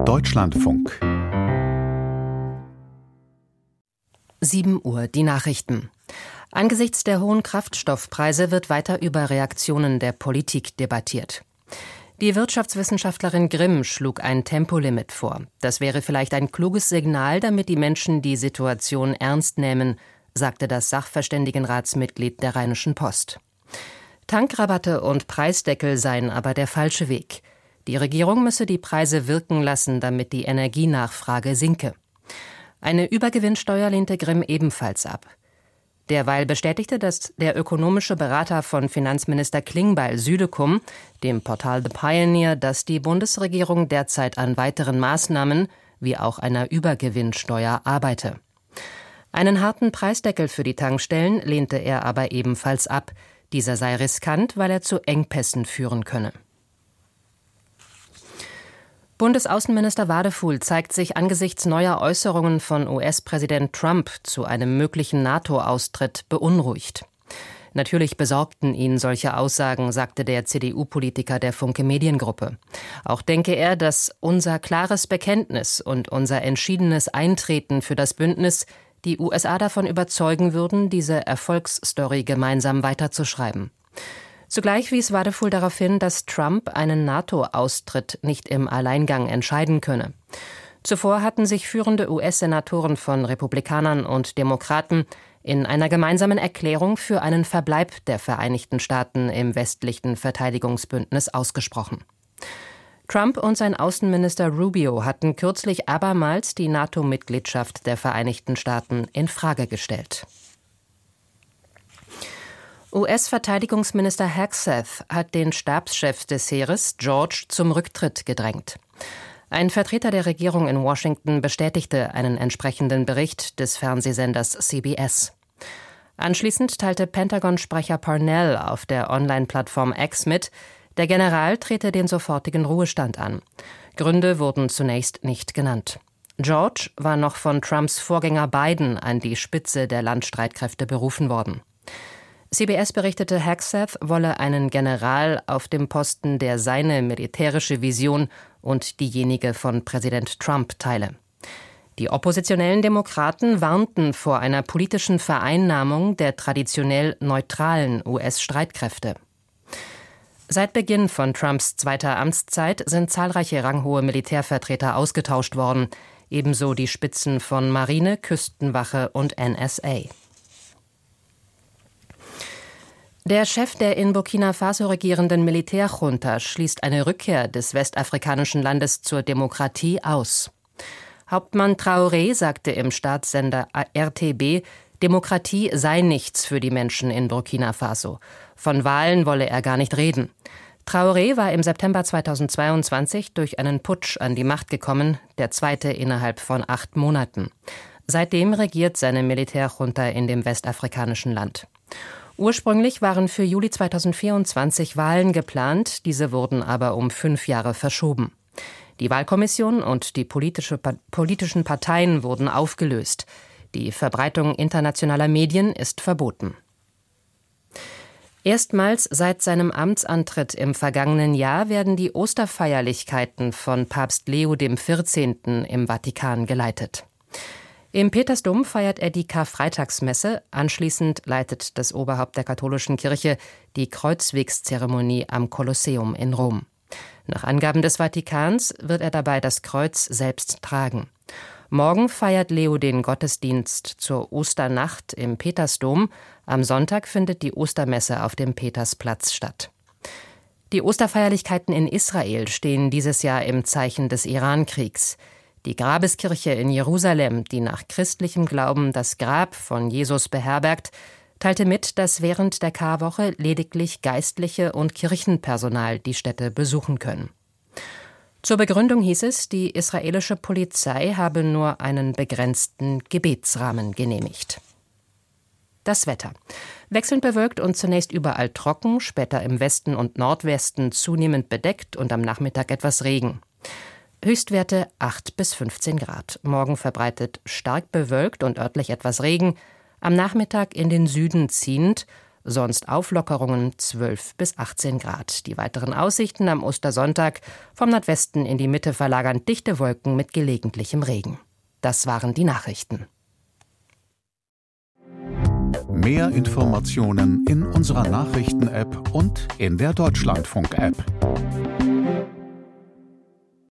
Deutschlandfunk. 7 Uhr, die Nachrichten. Angesichts der hohen Kraftstoffpreise wird weiter über Reaktionen der Politik debattiert. Die Wirtschaftswissenschaftlerin Grimm schlug ein Tempolimit vor. Das wäre vielleicht ein kluges Signal, damit die Menschen die Situation ernst nehmen, sagte das Sachverständigenratsmitglied der Rheinischen Post. Tankrabatte und Preisdeckel seien aber der falsche Weg. Die Regierung müsse die Preise wirken lassen, damit die Energienachfrage sinke. Eine Übergewinnsteuer lehnte Grimm ebenfalls ab. Derweil bestätigte der ökonomische Berater von Finanzminister Klingbeil Südekum dem Portal The Pioneer, dass die Bundesregierung derzeit an weiteren Maßnahmen, wie auch einer Übergewinnsteuer, arbeite. Einen harten Preisdeckel für die Tankstellen lehnte er aber ebenfalls ab. Dieser sei riskant, weil er zu Engpässen führen könne. Bundesaußenminister Wadefuhl zeigt sich angesichts neuer Äußerungen von US-Präsident Trump zu einem möglichen NATO-Austritt beunruhigt. Natürlich besorgten ihn solche Aussagen, sagte der CDU-Politiker der Funke Mediengruppe. Auch denke er, dass unser klares Bekenntnis und unser entschiedenes Eintreten für das Bündnis die USA davon überzeugen würden, diese Erfolgsstory gemeinsam weiterzuschreiben. Zugleich wies Wadefuhl darauf hin, dass Trump einen NATO-Austritt nicht im Alleingang entscheiden könne. Zuvor hatten sich führende US-Senatoren von Republikanern und Demokraten in einer gemeinsamen Erklärung für einen Verbleib der Vereinigten Staaten im westlichen Verteidigungsbündnis ausgesprochen. Trump und sein Außenminister Rubio hatten kürzlich abermals die NATO-Mitgliedschaft der Vereinigten Staaten in Frage gestellt. US-Verteidigungsminister Hegseth hat den Stabschef des Heeres, George, zum Rücktritt gedrängt. Ein Vertreter der Regierung in Washington bestätigte einen entsprechenden Bericht des Fernsehsenders CBS. Anschließend teilte Pentagon-Sprecher Parnell auf der Online-Plattform X mit, der General trete den sofortigen Ruhestand an. Gründe wurden zunächst nicht genannt. George war noch von Trumps Vorgänger Biden an die Spitze der Landstreitkräfte berufen worden. CBS berichtete, Hegseth wolle einen General auf dem Posten, der seine militärische Vision und diejenige von Präsident Trump teile. Die oppositionellen Demokraten warnten vor einer politischen Vereinnahmung der traditionell neutralen US-Streitkräfte. Seit Beginn von Trumps zweiter Amtszeit sind zahlreiche ranghohe Militärvertreter ausgetauscht worden, ebenso die Spitzen von Marine, Küstenwache und NSA. Der Chef der in Burkina Faso regierenden Militärjunta schließt eine Rückkehr des westafrikanischen Landes zur Demokratie aus. Hauptmann Traoré sagte im Staatssender RTB, Demokratie sei nichts für die Menschen in Burkina Faso. Von Wahlen wolle er gar nicht reden. Traoré war im September 2022 durch einen Putsch an die Macht gekommen, der zweite innerhalb von 8 Monaten. Seitdem regiert seine Militärjunta in dem westafrikanischen Land. Ursprünglich waren für Juli 2024 Wahlen geplant, diese wurden aber um 5 Jahre verschoben. Die Wahlkommission und die politischen Parteien wurden aufgelöst. Die Verbreitung internationaler Medien ist verboten. Erstmals seit seinem Amtsantritt im vergangenen Jahr werden die Osterfeierlichkeiten von Papst Leo XIV. Im Vatikan geleitet. Im Petersdom feiert er die Karfreitagsmesse. Anschließend leitet das Oberhaupt der katholischen Kirche die Kreuzwegszeremonie am Kolosseum in Rom. Nach Angaben des Vatikans wird er dabei das Kreuz selbst tragen. Morgen feiert Leo den Gottesdienst zur Osternacht im Petersdom. Am Sonntag findet die Ostermesse auf dem Petersplatz statt. Die Osterfeierlichkeiten in Israel stehen dieses Jahr im Zeichen des Irankriegs. Die Grabeskirche in Jerusalem, die nach christlichem Glauben das Grab von Jesus beherbergt, teilte mit, dass während der Karwoche lediglich Geistliche und Kirchenpersonal die Stätte besuchen können. Zur Begründung hieß es, die israelische Polizei habe nur einen begrenzten Gebetsrahmen genehmigt. Das Wetter. Wechselnd bewölkt und zunächst überall trocken, später im Westen und Nordwesten zunehmend bedeckt und am Nachmittag etwas Regen. Höchstwerte 8 bis 15 Grad. Morgen verbreitet stark bewölkt und örtlich etwas Regen. Am Nachmittag in den Süden ziehend. sonst Auflockerungen 12 bis 18 Grad. Die weiteren Aussichten am Ostersonntag: vom Nordwesten in die Mitte verlagern dichte Wolken mit gelegentlichem Regen. Das waren die Nachrichten. Mehr Informationen in unserer Nachrichten-App und in der Deutschlandfunk-App.